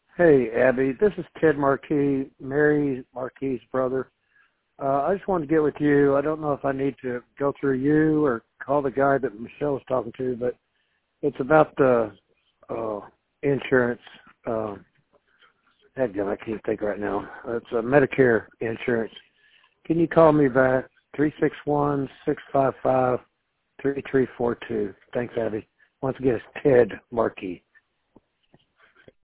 Hey, Abby. This is Ted Marquis, Mary Marquis' brother. I just wanted to get with you. I don't know if I need to go through you or call the guy that Michelle was talking to, but it's about the insurance. Headgun, I can't think right now. It's a Medicare insurance. Can you call me back? 361-655-3342. Thanks, Abby. Once again, it's Ted Marquis.